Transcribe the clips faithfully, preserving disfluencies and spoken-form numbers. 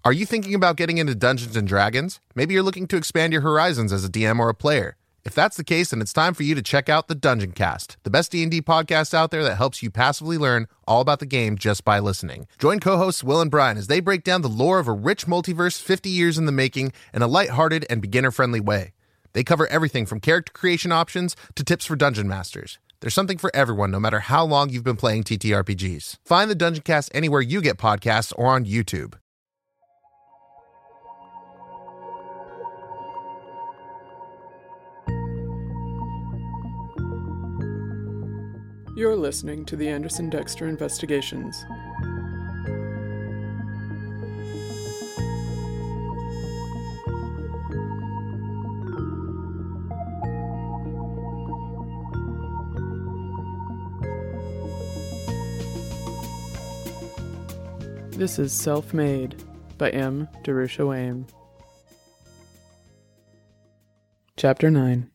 Are you thinking about getting into Dungeons and Dragons? Maybe you're looking to expand your horizons as a D M or a player. If that's the case, then it's time for you to check out the Dungeon Cast, the best D and D podcast out there that helps you passively learn all about the game just by listening. Join co-hosts Will and Brian as they break down the lore of a rich multiverse fifty years in the making in a lighthearted and beginner-friendly way. They cover everything from character creation options to tips for dungeon masters. There's something for everyone, no matter how long you've been playing T T R P Gs. Find the Dungeon Cast anywhere you get podcasts or on YouTube. You're listening to the Anderson Dexter Investigations. This is Self-Made by M. Darusha Waim. Chapter nine.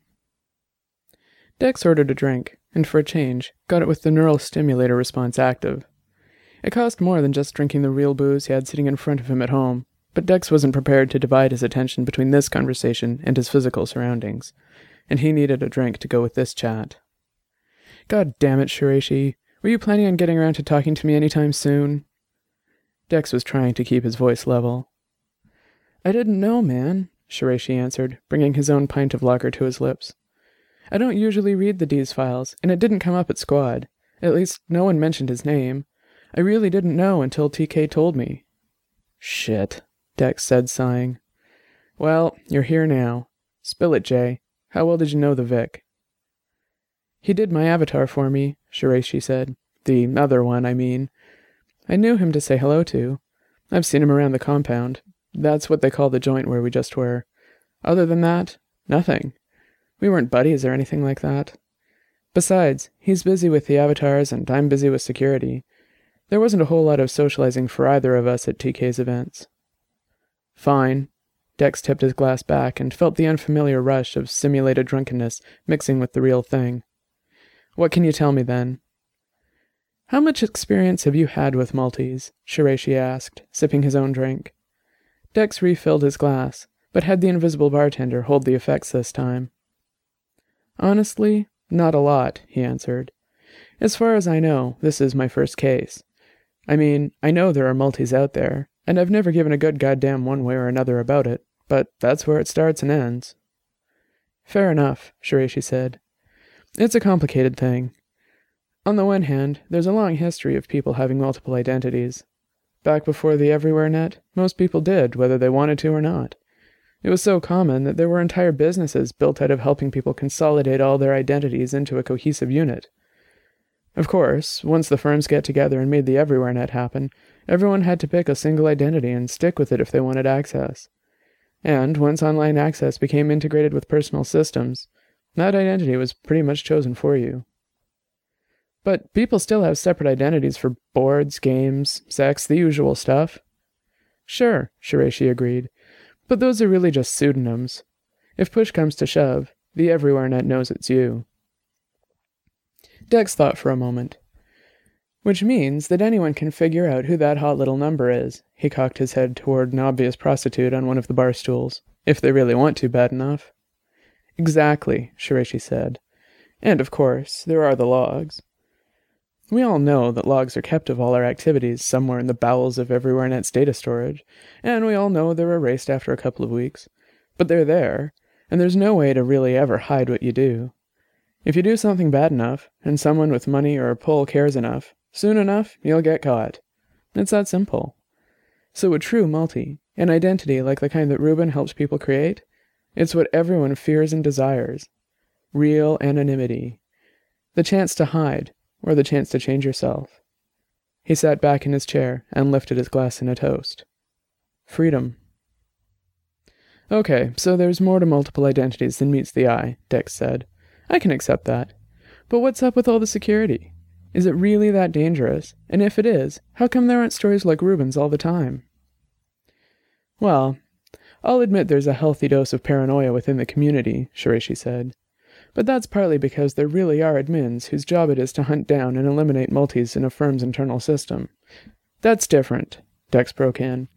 Dex ordered a drink, and for a change, got it with the neural stimulator response active. It cost more than just drinking the real booze he had sitting in front of him at home, but Dex wasn't prepared to divide his attention between this conversation and his physical surroundings, and he needed a drink to go with this chat. God damn it, Shiraishi, were you planning on getting around to talking to me anytime soon? Dex was trying to keep his voice level. I didn't know, man, Shiraishi answered, bringing his own pint of lager to his lips. I don't usually read the D's files, and it didn't come up at Squad. At least, no one mentioned his name. I really didn't know until T K told me. Shit, Dex said, sighing. Well, you're here now. Spill it, Jay. How well did you know the Vic? He did my avatar for me, Shiraishi said. The other one, I mean. I knew him to say hello to. I've seen him around the compound. That's what they call the joint where we just were. Other than that, nothing. We weren't buddies or anything like that. Besides, he's busy with the avatars and I'm busy with security. There wasn't a whole lot of socializing for either of us at T K's events. Fine. Dex tipped his glass back and felt the unfamiliar rush of simulated drunkenness mixing with the real thing. What can you tell me then? How much experience have you had with multis? Shiraishi asked, sipping his own drink. Dex refilled his glass, but had the invisible bartender hold the effects this time. Honestly, not a lot, he answered. As far as I know, this is my first case. I mean, I know there are multis out there, and I've never given a good goddamn one way or another about it, but that's where it starts and ends. Fair enough, Shiraishi said. It's a complicated thing. On the one hand, there's a long history of people having multiple identities. Back before the Everywhere Net, most people did, whether they wanted to or not. It was so common that there were entire businesses built out of helping people consolidate all their identities into a cohesive unit. Of course, once the firms get together and made the Everywhere Net happen, everyone had to pick a single identity and stick with it if they wanted access. And once online access became integrated with personal systems, that identity was pretty much chosen for you. But people still have separate identities for boards, games, sex, the usual stuff. Sure, Shiraishi agreed, but those are really just pseudonyms. If push comes to shove, the Everywhere Net knows it's you. Dex thought for a moment. Which means that anyone can figure out who that hot little number is. He cocked his head toward an obvious prostitute on one of the bar stools, if they really want to bad enough. Exactly, Shiraishi said. And of course, there are the logs. We all know that logs are kept of all our activities somewhere in the bowels of Everywhere Net's data storage, and we all know they're erased after a couple of weeks. But they're there, and there's no way to really ever hide what you do. If you do something bad enough, and someone with money or a pull cares enough, soon enough you'll get caught. It's that simple. So a true multi, an identity like the kind that Ruben helps people create, it's what everyone fears and desires. Real anonymity. The chance to hide, or the chance to change yourself. He sat back in his chair and lifted his glass in a toast. Freedom. Okay, so there's more to multiple identities than meets the eye, Dex said. I can accept that. But what's up with all the security? Is it really that dangerous? And if it is, how come there aren't stories like Ruben's all the time? Well, I'll admit there's a healthy dose of paranoia within the community, Shiraishi said. But that's partly because there really are admins whose job it is to hunt down and eliminate multis in a firm's internal system. That's different, Dex broke in.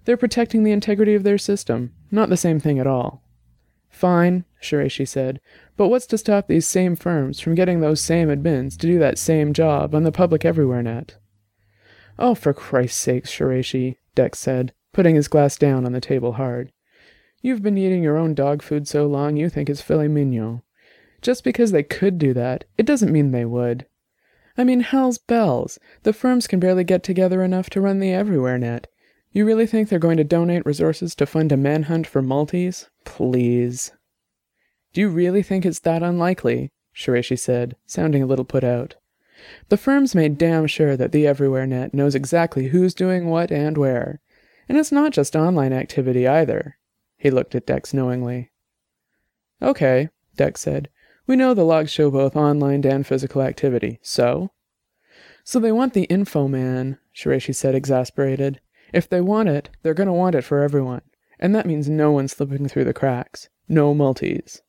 They're protecting the integrity of their system, not the same thing at all. Fine, Shiraishi said, but what's to stop these same firms from getting those same admins to do that same job on the public everywhere net? Oh, for Christ's sake, Shiraishi, Dex said, putting his glass down on the table hard. You've been eating your own dog food so long you think it's filet mignon. Just because they could do that, it doesn't mean they would. I mean, hell's bells. The firms can barely get together enough to run the everywhere net. You really think they're going to donate resources to fund a manhunt for multis? Please. Do you really think it's that unlikely? Shiraishi said, sounding a little put out. The firms made damn sure that the everywhere net knows exactly who's doing what and where. And it's not just online activity either. He looked at Dex knowingly. Okay, Dex said. We know the logs show both online and physical activity, so? So they want the info man, Shiraishi said, exasperated. If they want it, they're going to want it for everyone. And that means no one slipping through the cracks. No multis.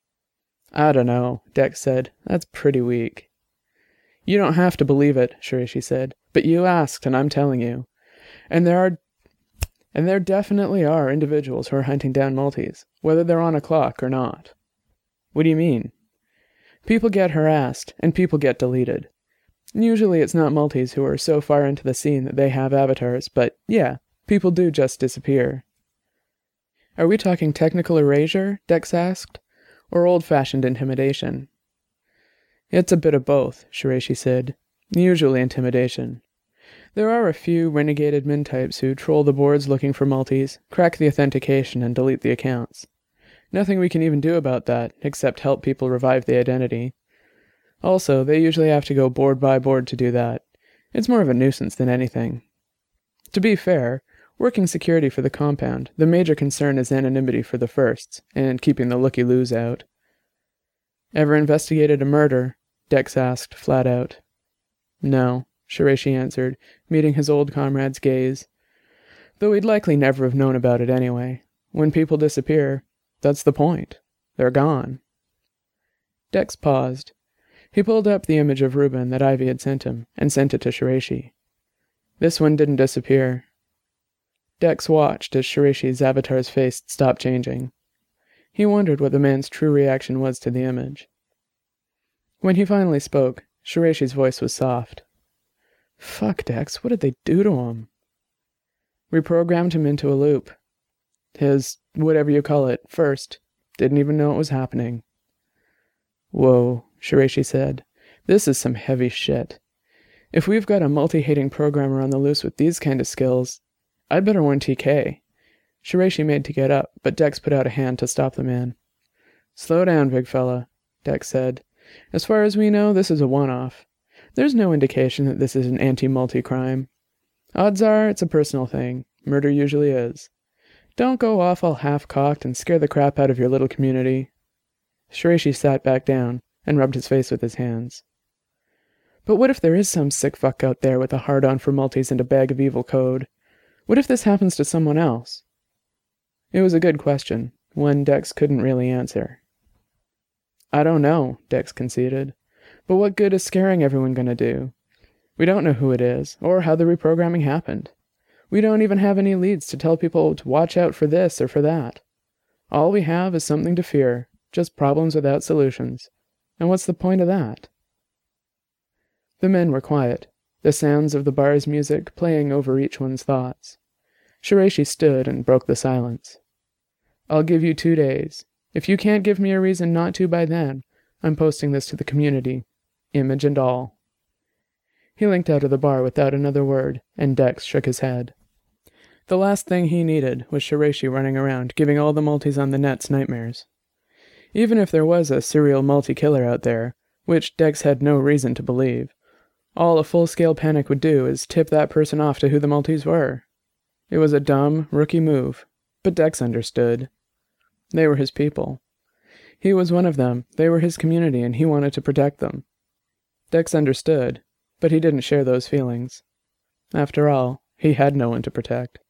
I don't know, Dex said. That's pretty weak. You don't have to believe it, Shiraishi said. But you asked, and I'm telling you. And there are... And there definitely are individuals who are hunting down multis, whether they're on a clock or not. What do you mean? People get harassed, and people get deleted. Usually it's not multis who are so far into the scene that they have avatars, but yeah, people do just disappear. Are we talking technical erasure, Dex asked, or old-fashioned intimidation? It's a bit of both, Shiraishi said. Usually intimidation. There are a few renegade admin types who troll the boards looking for multis, crack the authentication, and delete the accounts. Nothing we can even do about that, except help people revive the identity. Also, they usually have to go board by board to do that. It's more of a nuisance than anything. To be fair, working security for the compound, the major concern is anonymity for the firsts, and keeping the looky-loos out. Ever investigated a murder? Dex asked, flat out. No, Shiraishi answered, meeting his old comrade's gaze. Though he'd likely never have known about it anyway. When people disappear, that's the point. They're gone. Dex paused. He pulled up the image of Ruben that Ivy had sent him, and sent it to Shiraishi. This one didn't disappear. Dex watched as Shiraishi's avatar's face stopped changing. He wondered what the man's true reaction was to the image. When he finally spoke, Shiraishi's voice was soft. Fuck, Dex, what did they do to him? We programmed him into a loop. His, whatever you call it, first. Didn't even know it was happening. Whoa, Shiraishi said. This is some heavy shit. If we've got a multi-hating programmer on the loose with these kind of skills, I'd better warn T K. Shiraishi made to get up, but Dex put out a hand to stop the man. Slow down, big fella, Dex said. As far as we know, this is a one-off. There's no indication that this is an anti-multi crime. Odds are it's a personal thing. Murder usually is. Don't go off all half-cocked and scare the crap out of your little community. Shiraishi sat back down and rubbed his face with his hands. But what if there is some sick fuck out there with a hard-on for multis and a bag of evil code? What if this happens to someone else? It was a good question, one Dex couldn't really answer. I don't know, Dex conceded. But what good is scaring everyone going to do? We don't know who it is, or how the reprogramming happened. We don't even have any leads to tell people to watch out for this or for that. All we have is something to fear, just problems without solutions. And what's the point of that? The men were quiet, the sounds of the bar's music playing over each one's thoughts. Shiraishi stood and broke the silence. I'll give you two days. If you can't give me a reason not to by then, I'm posting this to the community, image and all. He linked out of the bar without another word, and Dex shook his head. The last thing he needed was Shiraishi running around giving all the multis on the nets nightmares. Even if there was a serial multi-killer out there, which Dex had no reason to believe, all a full-scale panic would do is tip that person off to who the multis were. It was a dumb, rookie move, but Dex understood. They were his people. He was one of them, they were his community, and he wanted to protect them. Dex understood, but he didn't share those feelings. After all, he had no one to protect.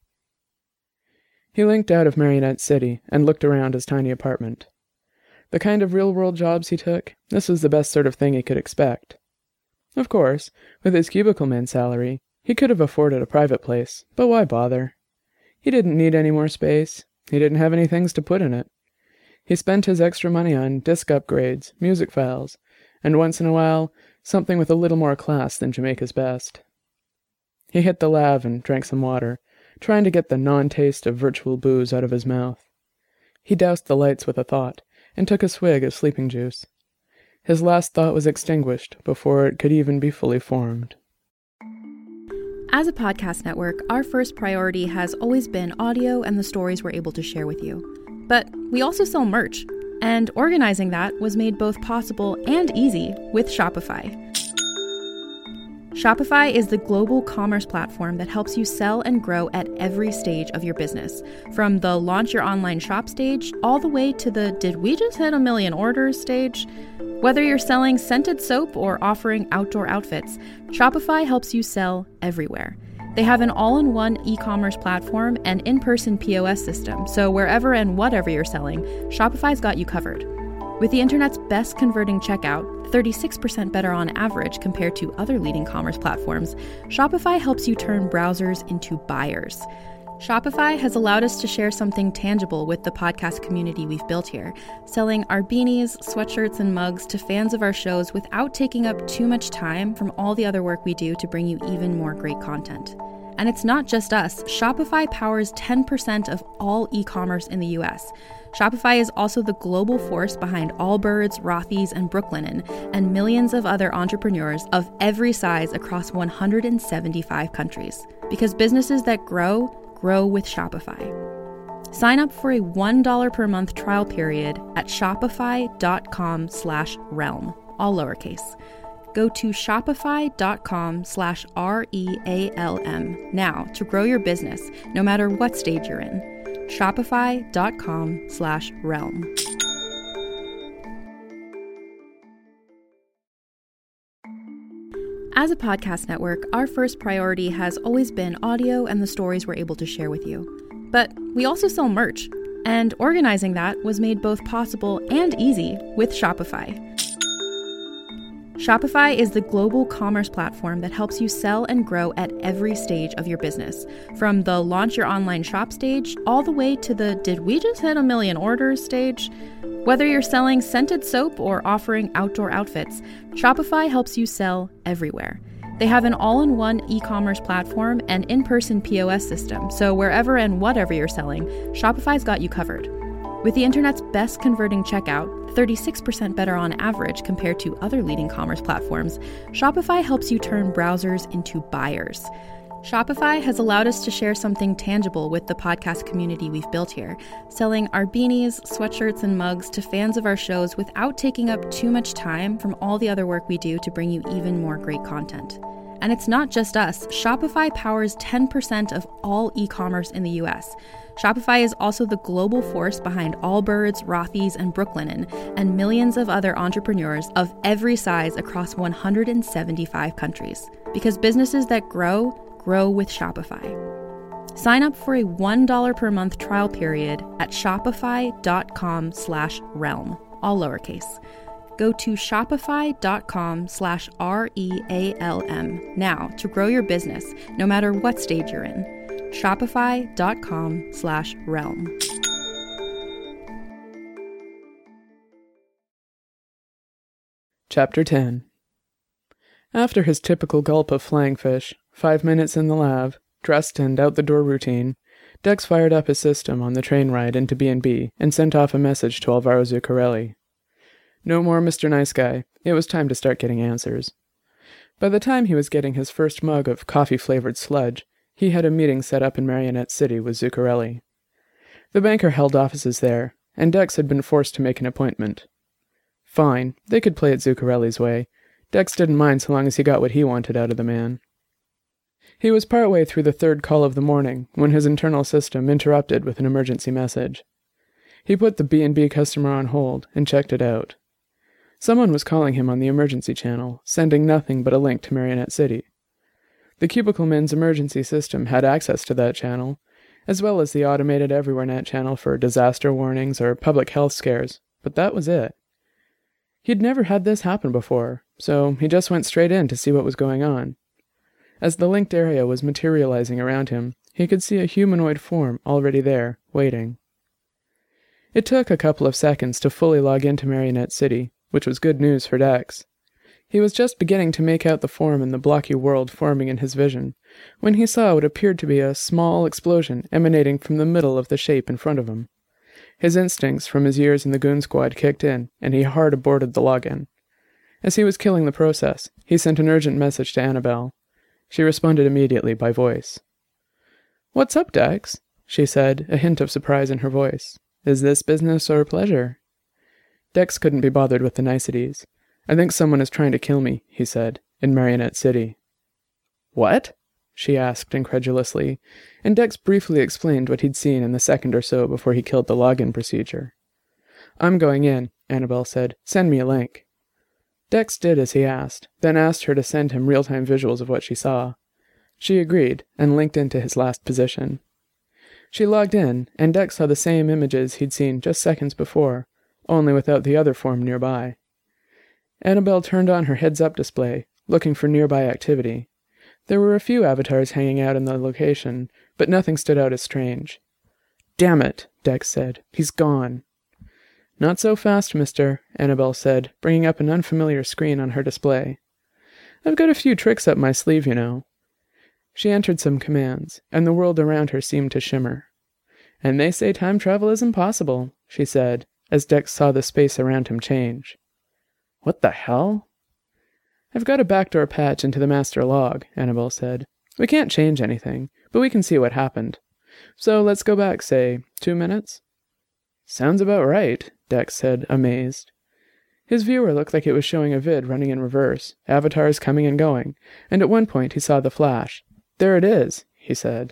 He linked out of Marionette City and looked around his tiny apartment. The kind of real-world jobs he took, this was the best sort of thing he could expect. Of course, with his cubicle man salary, he could have afforded a private place, but why bother? He didn't need any more space. He didn't have any things to put in it. He spent his extra money on disk upgrades, music files, and once in a while, something with a little more class than Jamaica's best. He hit the lav and drank some water, trying to get the non-taste of virtual booze out of his mouth. He doused the lights with a thought, and took a swig of sleeping juice. His last thought was extinguished before it could even be fully formed. As a podcast network, our first priority has always been audio and the stories we're able to share with you. But we also sell merch, and organizing that was made both possible and easy with Shopify. Shopify is the global commerce platform that helps you sell and grow at every stage of your business, from the launch your online shop stage all the way to the did we just hit a million orders stage. Whether you're selling scented soap or offering outdoor outfits, Shopify helps you sell everywhere. They have an all-in-one e-commerce platform and in-person P O S system, so wherever and whatever you're selling, Shopify's got you covered. With the internet's best converting checkout, thirty-six percent better on average compared to other leading commerce platforms, Shopify helps you turn browsers into buyers. Shopify has allowed us to share something tangible with the podcast community we've built here, selling our beanies, sweatshirts, and mugs to fans of our shows without taking up too much time from all the other work we do to bring you even more great content. And it's not just us. Shopify powers ten percent of all e-commerce in the U S. Shopify is also the global force behind Allbirds, Rothy's, and Brooklinen, and millions of other entrepreneurs of every size across one hundred seventy-five countries. Because businesses that grow, grow with Shopify. Sign up for a one dollar per month trial period at shopify.com slash realm, all lowercase. Go to shopify.com slash R-E-A-L-M now to grow your business, no matter what stage you're in. Shopify.com slash realm. As a podcast network, our first priority has always been audio and the stories we're able to share with you. But we also sell merch, and organizing that was made both possible and easy with Shopify. Shopify is the global commerce platform that helps you sell and grow at every stage of your business, from the launch your online shop stage all the way to the did we just hit a million orders stage. Whether you're selling scented soap or offering outdoor outfits, Shopify helps you sell everywhere. They have an all-in-one e-commerce platform and in-person P O S system, so wherever and whatever you're selling, Shopify's got you covered. With the internet's best converting checkout, thirty-six percent better on average compared to other leading commerce platforms, Shopify helps you turn browsers into buyers. Shopify has allowed us to share something tangible with the podcast community we've built here, selling our beanies, sweatshirts, and mugs to fans of our shows without taking up too much time from all the other work we do to bring you even more great content. And it's not just us. Shopify powers ten percent of all e-commerce in the U S. Shopify is also the global force behind Allbirds, Rothy's, and Brooklinen, and millions of other entrepreneurs of every size across one hundred seventy-five countries. Because businesses that grow, grow with Shopify. Sign up for a one dollar per month trial period at shopify.com slash realm, all lowercase. Go to shopify.com slash R-E-A-L-M now to grow your business, no matter what stage you're in. Shopify.com slash realm. Chapter ten. After his typical gulp of flying fish, five minutes in the lav, dressed and out-the-door routine, Dex fired up his system on the train ride into B and B and sent off a message to Alvaro Zuccarelli. No more Mister Nice Guy. It was time to start getting answers. By the time he was getting his first mug of coffee-flavored sludge, he had a meeting set up in Marionette City with Zuccarelli. The banker held offices there, and Dex had been forced to make an appointment. Fine, they could play it Zuccarelli's way. Dex didn't mind so long as he got what he wanted out of the man. He was partway through the third call of the morning when his internal system interrupted with an emergency message. He put the B and B customer on hold and checked it out. Someone was calling him on the emergency channel, sending nothing but a link to Marionette City. The Cubicle Men's emergency system had access to that channel, as well as the automated EverywhereNet channel for disaster warnings or public health scares, but that was it. He'd never had this happen before, so he just went straight in to see what was going on. As the linked area was materializing around him, he could see a humanoid form already there, waiting. It took a couple of seconds to fully log into Marionette City, which was good news for Dex. He was just beginning to make out the form in the blocky world forming in his vision, when he saw what appeared to be a small explosion emanating from the middle of the shape in front of him. His instincts from his years in the Goon Squad kicked in, and he hard aborted the login. As he was killing the process, he sent an urgent message to Annabelle. She responded immediately by voice. "What's up, Dex?" she said, a hint of surprise in her voice. "Is this business or pleasure?" Dex couldn't be bothered with the niceties. "I think someone is trying to kill me," he said, "in Marionette City." "What?" she asked incredulously, and Dex briefly explained what he'd seen in the second or so before he killed the login procedure. "I'm going in," Annabelle said. "Send me a link." Dex did as he asked, then asked her to send him real-time visuals of what she saw. She agreed, and linked into his last position. She logged in, and Dex saw the same images he'd seen just seconds before, only without the other form nearby. Annabelle turned on her heads-up display, looking for nearby activity. There were a few avatars hanging out in the location, but nothing stood out as strange. "Damn it," Dex said. "He's gone." "Not so fast, mister," Annabelle said, bringing up an unfamiliar screen on her display. "I've got a few tricks up my sleeve, you know." She entered some commands, and the world around her seemed to shimmer. "And they say time travel is impossible," she said, as Dex saw the space around him change. "What the hell?" "I've got a backdoor patch into the master log," Annabelle said. "We can't change anything, but we can see what happened. So let's go back, say, two minutes?" "Sounds about right," Dex said, amazed. His viewer looked like it was showing a vid running in reverse, avatars coming and going, and at one point he saw the flash. "There it is," he said.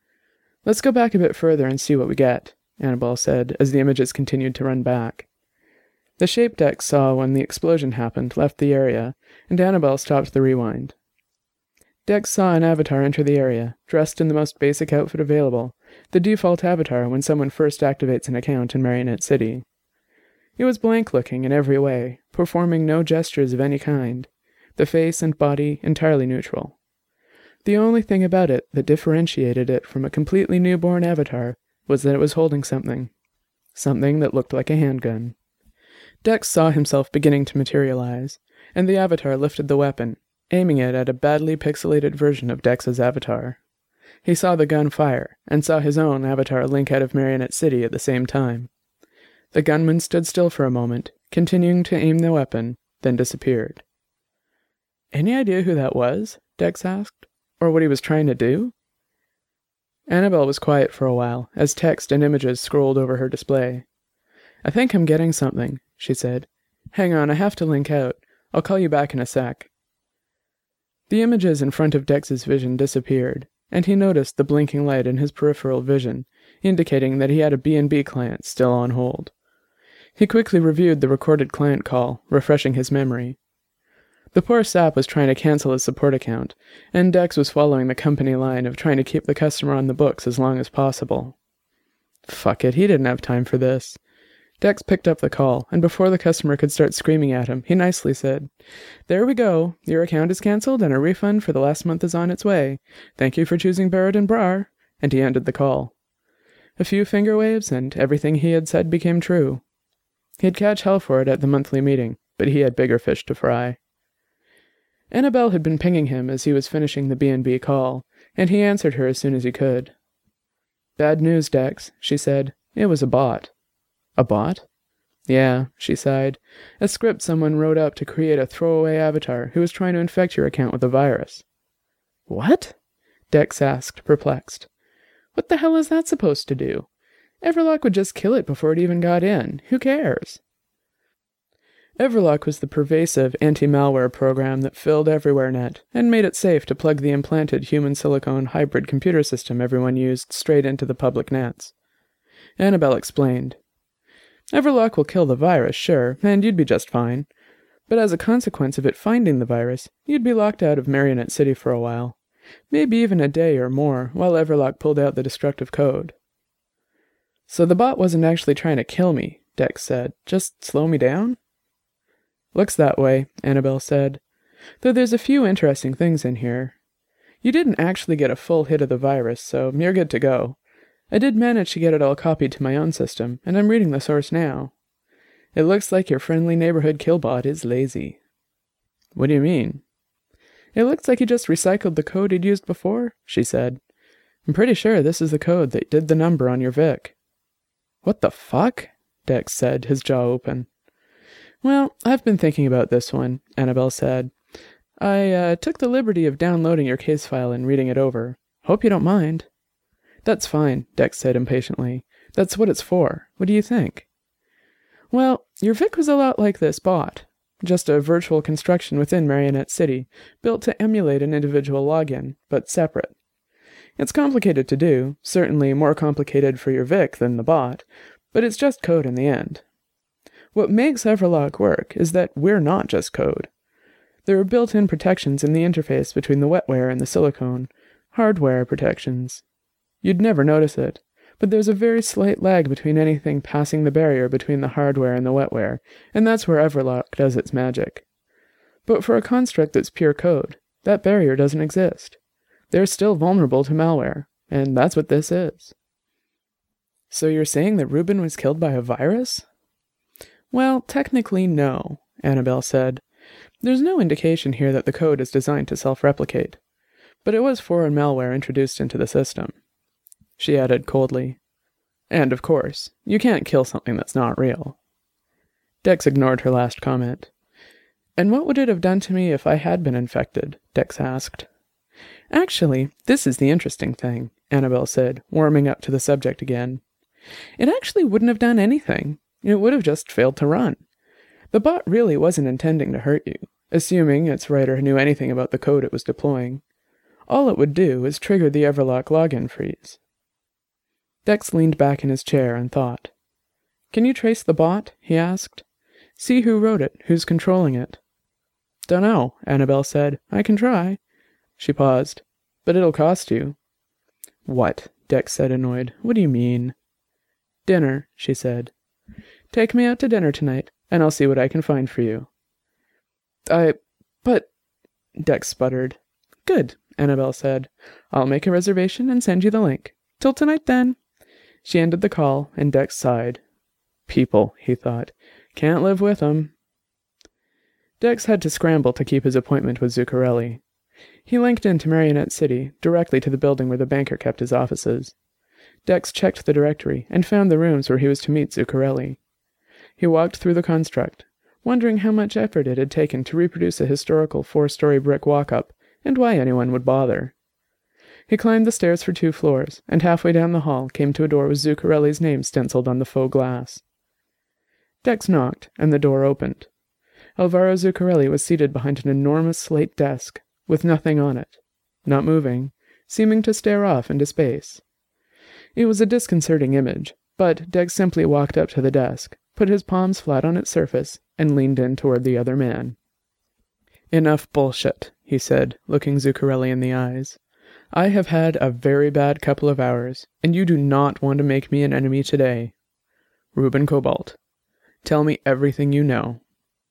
"Let's go back a bit further and see what we get," Annabelle said, as the images continued to run back. The shape Dex saw when the explosion happened left the area, and Annabelle stopped the rewind. Dex saw an avatar enter the area, dressed in the most basic outfit available, the default avatar when someone first activates an account in Marionette City. It was blank-looking in every way, performing no gestures of any kind, the face and body entirely neutral. The only thing about it that differentiated it from a completely newborn avatar was that it was holding something. Something that looked like a handgun. Dex saw himself beginning to materialize, and the avatar lifted the weapon, aiming it at a badly pixelated version of Dex's avatar. He saw the gun fire, and saw his own avatar link out of Marionette City at the same time. The gunman stood still for a moment, continuing to aim the weapon, then disappeared. "Any idea who that was?" Dex asked. "Or what he was trying to do?" Annabelle was quiet for a while, as text and images scrolled over her display. "I think I'm getting something," she said. "Hang on, I have to link out. I'll call you back in a sec." The images in front of Dex's vision disappeared, and he noticed the blinking light in his peripheral vision, indicating that he had a B and B client still on hold. He quickly reviewed the recorded client call, refreshing his memory. The poor sap was trying to cancel his support account, and Dex was following the company line of trying to keep the customer on the books as long as possible. Fuck it, he didn't have time for this. Dex picked up the call, and before the customer could start screaming at him, he nicely said, "There we go. Your account is cancelled, and a refund for the last month is on its way. Thank you for choosing Barrett and Brar," and he ended the call. A few finger waves, and everything he had said became true. He'd catch hell for it at the monthly meeting, but he had bigger fish to fry. Annabelle had been pinging him as he was finishing the B and B call, and he answered her as soon as he could. "Bad news, Dex," she said. "It was a bot." "A bot?" "Yeah," she sighed. "A script someone wrote up to create a throwaway avatar who was trying to infect your account with a virus." "What?" Dex asked, perplexed. "What the hell is that supposed to do? Everlock would just kill it before it even got in. Who cares?" Everlock was the pervasive anti-malware program that filled EverywhereNet and made it safe to plug the implanted human silicone hybrid computer system everyone used straight into the public nets. Annabelle explained. "Everlock will kill the virus, sure, and you'd be just fine. But as a consequence of it finding the virus, you'd be locked out of Marionette City for a while. Maybe even a day or more, while Everlock pulled out the destructive code." "So the bot wasn't actually trying to kill me," Dex said. "Just slow me down?" "Looks that way," Annabelle said. "Though there's a few interesting things in here. You didn't actually get a full hit of the virus, so you're good to go. I did manage to get it all copied to my own system, and I'm reading the source now. It looks like your friendly neighborhood killbot is lazy. What do you mean? It looks like he just recycled the code he'd used before, she said. I'm pretty sure this is the code that did the number on your Vic. What the fuck? Dex said, his jaw open. Well, I've been thinking about this one, Annabelle said. I uh, took the liberty of downloading your case file and reading it over. Hope you don't mind. That's fine, Dex said impatiently. That's what it's for. What do you think? Well, your Vic was a lot like this bot. Just a virtual construction within Marionette City, built to emulate an individual login, but separate. It's complicated to do, certainly more complicated for your Vic than the bot, but it's just code in the end. What makes Everlock work is that we're not just code. There are built-in protections in the interface between the wetware and the silicone, hardware protections. You'd never notice it, but there's a very slight lag between anything passing the barrier between the hardware and the wetware, and that's where Everlock does its magic. But for a construct that's pure code, that barrier doesn't exist. They're still vulnerable to malware, and that's what this is. So you're saying that Ruben was killed by a virus? Well, technically no, Annabelle said. There's no indication here that the code is designed to self-replicate, but it was foreign malware introduced into the system. She added coldly, and of course, you can't kill something that's not real. Dex ignored her last comment. And what would it have done to me if I had been infected? Dex asked. Actually, this is the interesting thing, Annabelle said, warming up to the subject again. It actually wouldn't have done anything. It would have just failed to run. The bot really wasn't intending to hurt you, assuming its writer knew anything about the code it was deploying. All it would do is trigger the Everlock login freeze. Dex leaned back in his chair and thought. Can you trace the bot? He asked. See who wrote it, who's controlling it. Dunno, Annabelle said. I can try. She paused. But it'll cost you. What? Dex said, annoyed. What do you mean? Dinner, she said. Take me out to dinner tonight, and I'll see what I can find for you. I... but... Dex sputtered. Good, Annabelle said. I'll make a reservation and send you the link. Till tonight, then. She ended the call, and Dex sighed. People, he thought. Can't live with 'em. Dex had to scramble to keep his appointment with Zuccarelli. He linked into Marionette City, directly to the building where the banker kept his offices. Dex checked the directory and found the rooms where he was to meet Zuccarelli. He walked through the construct, wondering how much effort it had taken to reproduce a historical four-story brick walk-up, and why anyone would bother. He climbed the stairs for two floors, and halfway down the hall came to a door with Zuccarelli's name stenciled on the faux glass. Dex knocked, and the door opened. Alvaro Zuccarelli was seated behind an enormous slate desk, with nothing on it, not moving, seeming to stare off into space. It was a disconcerting image, but Dex simply walked up to the desk, put his palms flat on its surface, and leaned in toward the other man. Enough bullshit, he said, looking Zuccarelli in the eyes. I have had a very bad couple of hours, and you do not want to make me an enemy today. Ruben Cobalt. Tell me everything you know.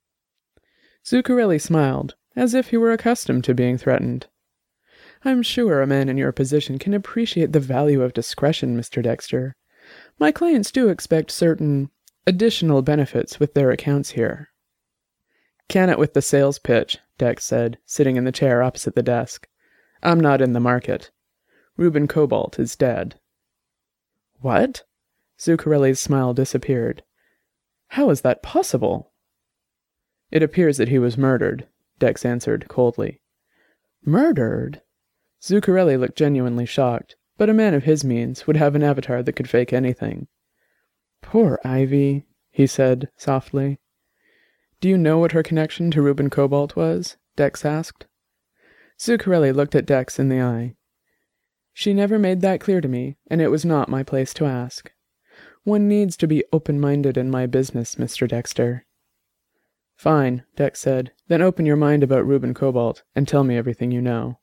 Zuccarelli smiled, as if he were accustomed to being threatened. I'm sure a man in your position can appreciate the value of discretion, Mister Dexter. My clients do expect certain additional benefits with their accounts here. Can it with the sales pitch, Dex said, sitting in the chair opposite the desk. I'm not in the market. Ruben Cobalt is dead. What? Zuccarelli's smile disappeared. How is that possible? It appears that he was murdered, Dex answered coldly. Murdered? Zuccarelli looked genuinely shocked, but a man of his means would have an avatar that could fake anything. Poor Ivy, he said softly. Do you know what her connection to Ruben Cobalt was? Dex asked. Zuccarelli looked at Dex in the eye. She never made that clear to me, and it was not my place to ask. One needs to be open-minded in my business, Mister Dexter. Fine, Dex said. Then open your mind about Ruben Cobalt, and tell me everything you know.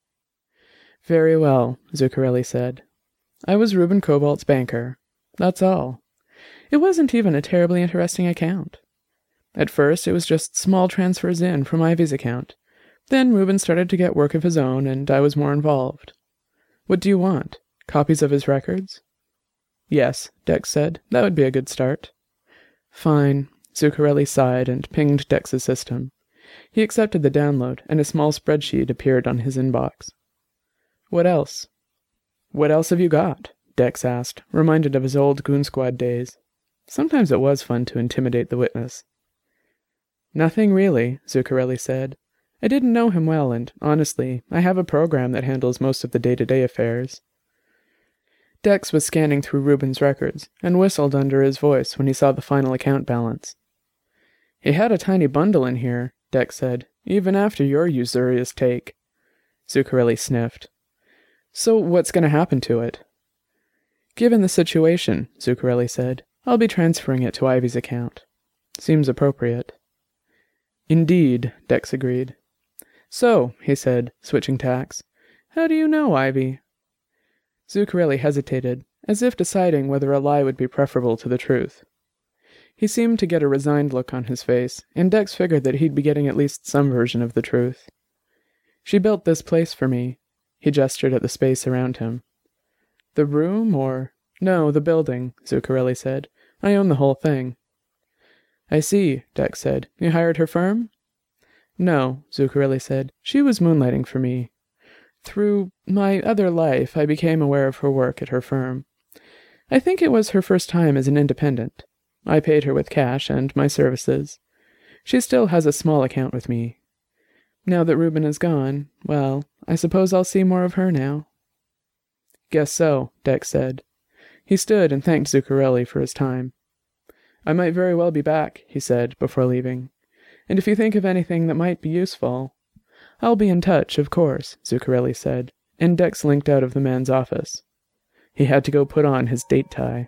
Very well, Zuccarelli said. I was Ruben Cobalt's banker. That's all. It wasn't even a terribly interesting account. At first, it was just small transfers in from Ivy's account, Then Reuben started to get work of his own, and I was more involved. What do you want? Copies of his records? Yes, Dex said. That would be a good start. Fine. Zuccarelli sighed and pinged Dex's system. He accepted the download, and a small spreadsheet appeared on his inbox. What else? What else have you got? Dex asked, reminded of his old Goon Squad days. Sometimes it was fun to intimidate the witness. Nothing really, Zuccarelli said. I didn't know him well, and, honestly, I have a program that handles most of the day-to-day affairs. Dex was scanning through Reuben's records, and whistled under his voice when he saw the final account balance. He had a tiny bundle in here, Dex said, even after your usurious take. Zuccarelli sniffed. So what's going to happen to it? Given the situation, Zuccarelli said, I'll be transferring it to Ivy's account. Seems appropriate. Indeed, Dex agreed. So, he said, switching tacks, how do you know Ivy? Zuccarelli hesitated, as if deciding whether a lie would be preferable to the truth. He seemed to get a resigned look on his face, and Dex figured that he'd be getting at least some version of the truth. She built this place for me. He gestured at the space around him. The room, or... No, the building, Zuccarelli said. I own the whole thing. I see, Dex said. You hired her firm? No, Zuccarelli said. She was moonlighting for me. Through my other life, I became aware of her work at her firm. I think it was her first time as an independent. I paid her with cash and my services. She still has a small account with me. Now that Reuben is gone, well, I suppose I'll see more of her now. Guess so, Dex said. He stood and thanked Zuccarelli for his time. I might very well be back, he said, before leaving. And if you think of anything that might be useful... I'll be in touch, of course, Zuccarelli said, and Dex linked out of the man's office. He had to go put on his date tie.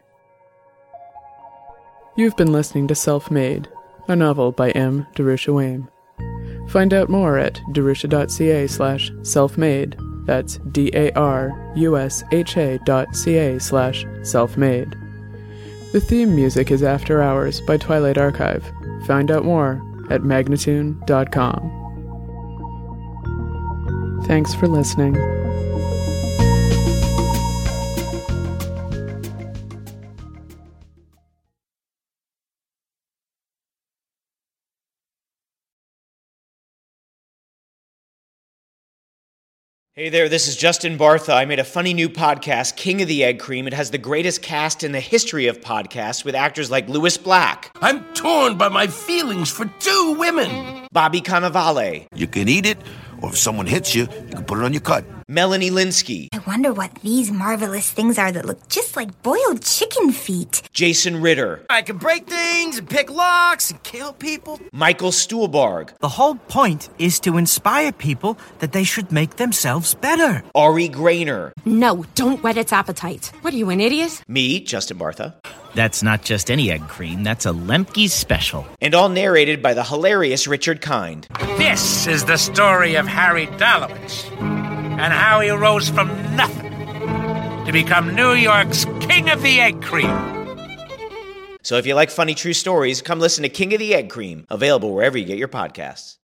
You've been listening to Self-Made, a novel by M. Darusha Wame. Find out more at darusha.ca slash self-made. That's D-A-R-U-S-H-A dot C-A slash self-made. The theme music is After Hours by Twilight Archive. Find out more at magnatune dot com. Thanks for listening. Hey there, this is Justin Bartha. I made a funny new podcast, King of the Egg Cream. It has the greatest cast in the history of podcasts with actors like Louis Black. I'm torn by my feelings for two women. Bobby Cannavale. You can eat it, or if someone hits you, you can put it on your cut. Melanie Linsky. I wonder what these marvelous things are that look just like boiled chicken feet. Jason Ritter. I can break things and pick locks and kill people. Michael Stuhlbarg. The whole point is to inspire people that they should make themselves better. Ari Grainer. No, don't whet its appetite. What are you, an idiot? Me, Justin Bartha. That's not just any egg cream, that's a Lemke's special. And all narrated by the hilarious Richard Kind. This is the story of Harry Dalowitz and how he rose from nothing to become New York's King of the Egg Cream. So if you like funny true stories, come listen to King of the Egg Cream, available wherever you get your podcasts.